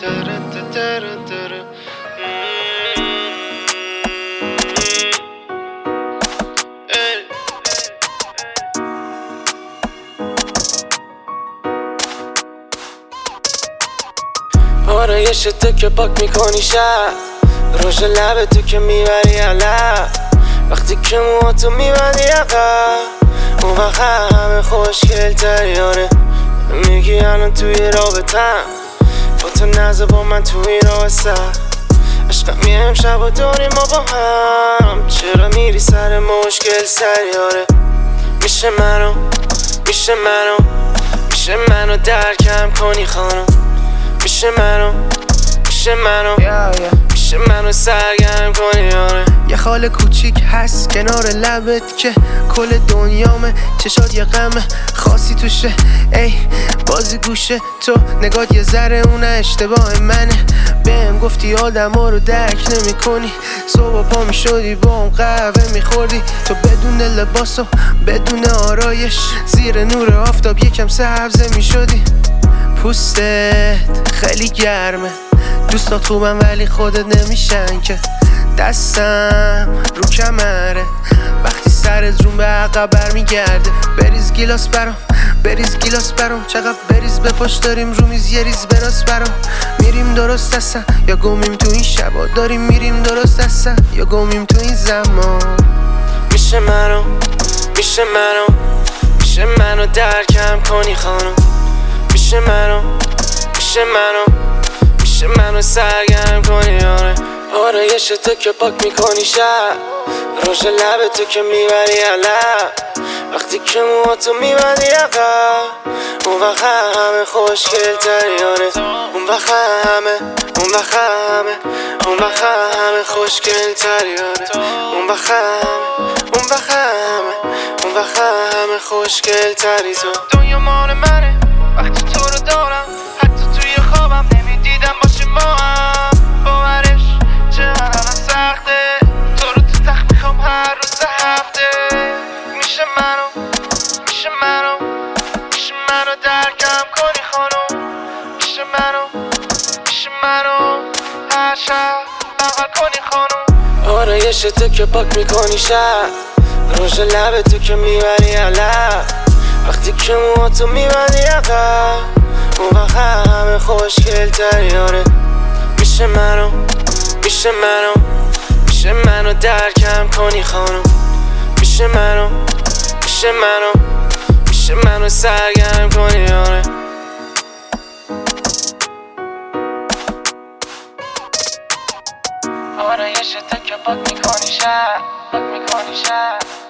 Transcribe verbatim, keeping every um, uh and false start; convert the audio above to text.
آرایش تو که پاک میکنی شب، روش لب تو که میبری علب، وقتی که موهاتو میبندی عقب، اون وقت همه خوشگل تری. آره میگی الان توی رابطم، با تو نزه با من توی راسته، عشقم یه امشب و داریم ما با هم، چرا میری سر مشکل سری؟ آره میشه منو میشه منو میشه منو درکم کنی خانم، میشه منو میشه منو میشه منو سرگرم کنی. آره یه خال کوچیک هست کنار لبت که کل دنیامه، چشات یه غمه خاصی توشه، ای بازی گوشه تو نگات یه ذره اونه اشتباه منه، بهم گفتی آدم ها رو درک نمی کنی، صبح پا می شدی با هم قهوه می خوردی، تو بدون لباس و بدون آرایش زیر نور آفتاب یکم سبزه می شدی، پوستت خیلی گرمه، دوستات خوبم ولی خودت نمیشن که، دستم رو کمره وقتی سرت روم به عقب برمیگرده، بریز گیلاس برام بریز گیلاس برام چقدر بریز به پاش داریم رو میز یه ریز براس برام، میریم درست هستن یا گمیم تو این شبا، داریم میریم درست هستن یا گمیم تو این زمان. میشه منو میشه منو میشه منو درکم کنی خانم، میشه منو میشه منو میشه منو سرگرم کنی. آره آرایش تو که پاک میکنی شب، روش لب تو که میبری علب، وقتی که موهاتو میبندی عقب، اون وقت همه خوشگل تری. آره اون وقت همه اون وقت همه اون وقت همه خوشگل تری. آره اون وقت همه اون وقت همه اون وقت همه خوشگل تری. تو دنیا مال منه وقتی تو رو دارم، حتی توی خوابم نمیدیدم باشیم ما هم، باورش چقدر الان سخته، تو رو تو تخت میخوام هر روز هفته، میشه منو میشه منو میشه منو درکم کنی خانم، میشه منو میشه منو هر شب بغل کنی خانم. آرایش تو که پاک میکنی شب، روش لب تو که میبری علب، وقتی که موهاتو میبندی عقب، اون وقت همه خوشگل تری. آره میشه منو میشه منو میشه منو درکم کنی خانم، میشه منو میشه منو میشه منو سرگرم کنی. آره آرایش تو که پاک میکنی شب پاک میکنی شب